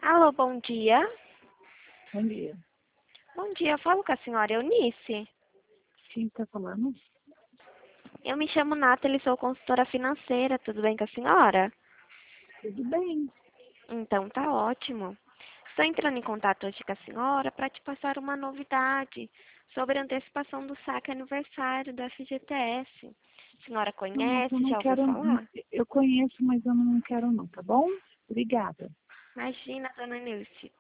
Alô, bom dia. Bom dia. Bom dia, eu falo com a senhora Eunice. Quem está falando? Eu me chamo Nathalie, sou consultora financeira, tudo bem com a senhora? Tudo bem. Então tá ótimo. Estou entrando em contato hoje com a senhora para te passar uma novidade sobre a antecipação do saque aniversário do FGTS. A senhora Não, mas eu conhece, não já ouviu quero. falar? Eu conheço, mas eu não quero não, tá bom? Obrigada. Imagina, dona Eunice.